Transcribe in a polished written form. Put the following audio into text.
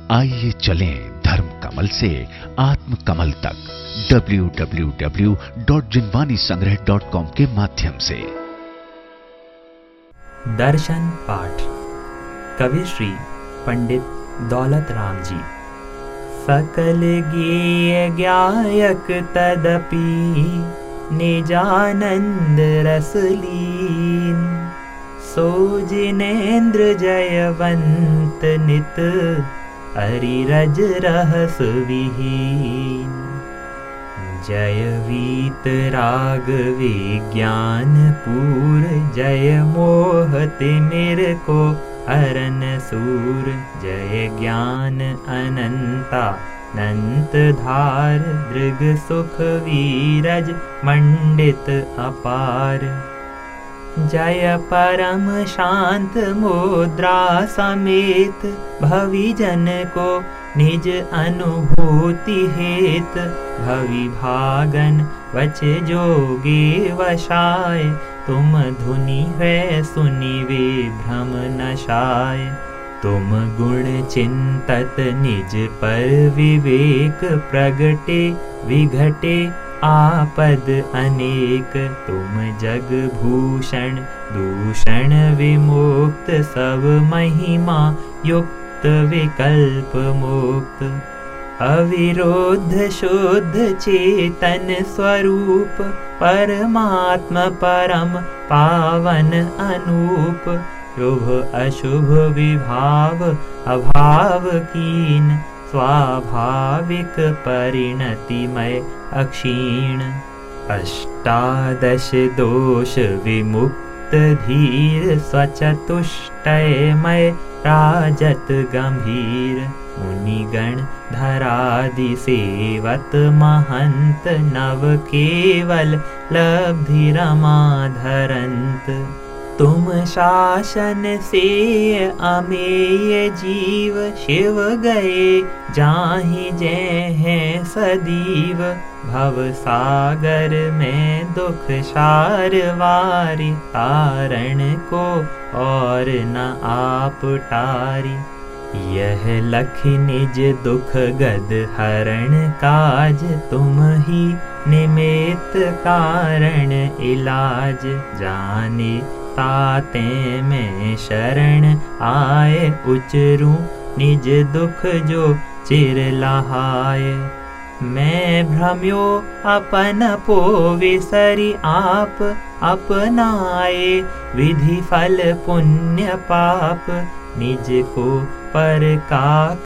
आइए चलें धर्म कमल से आत्म कमल तक www.jinwanisangrah.com के माध्यम से। दर्शन पाठ कवि श्री पंडित दौलत राम जी। सकल गेय गायक तदपि निजानंद रसलीन, सो जिनेन्द्र जयवंत नित अरिरज रहस विहीन। जय वीत राग विज्ञान पूर, जय मोह तिमिर को हरन सूर। जय ज्ञान अनंता नंत धार, दृग सुख वीरज मंडित अपार। जय परम शांत मुद्रा समेत, भवि जन को निज अनुभूति हेत। भवि भागन वच जोगे वशाय, तुम धुनि है सुनि वे भ्रम नशाय। तुम गुण चिंतत निज पर विवेक, प्रगटे विघटे आपद अनेक। तुम जग भूषण दूषण विमुक्त, सब महिमा युक्त विकल्प मुक्त। अविरोध शुद्ध चेतन स्वरूप, परमात्म परम पावन अनूप। शुभ अशुभ विभाव अभाव कीन, स्वाभाविक परिणतिमय अक्षीण। अष्टादश दोष विमुक्त धीर, स्वचतुष्टयमय राजत गंभीर। मुनिगण धरादि सेवत महंत, नव केवल लब्धि रमा धरंत। तुम शासन से अमेय जीव, शिव गए जाहि जय हैं सदीव। भव सागर में दुख सार वारी, तारण को और न आप टारी। यह लख निज दुख गद हरण काज, तुम ही निमित्त कारण इलाज। जाने ताते में शरण आए, उचरूं निज दुख जो चिर लहाय। मैं भ्रम्यो अपन पो विसरि, आप अपनाए विधि फल पुण्य पाप। निज को पर का